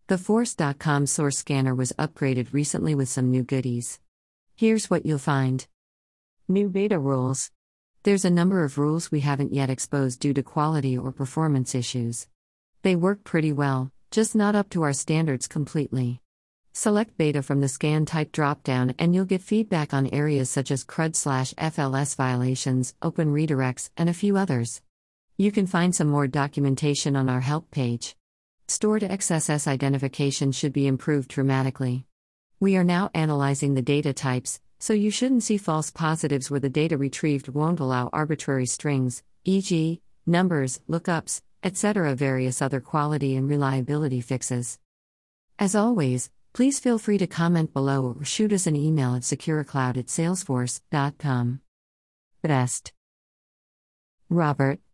The Force.com source scanner was upgraded recently with some new goodies. Here's what you'll find. New beta rules. There's a number of rules we haven't yet exposed due to quality or performance issues. They work pretty well, just not up to our standards completely. Select beta from the scan type dropdown and you'll get feedback on areas such as CRUD/FLS violations, open redirects, and a few others. You can find some more documentation on our help page. Stored XSS identification should be improved dramatically. We are now analyzing the data types, so you shouldn't see false positives where the data retrieved won't allow arbitrary strings, e.g., numbers, lookups, etc. Various other quality and reliability fixes. As always, please feel free to comment below or shoot us an email at securecloud@salesforce.com. Best. Robert.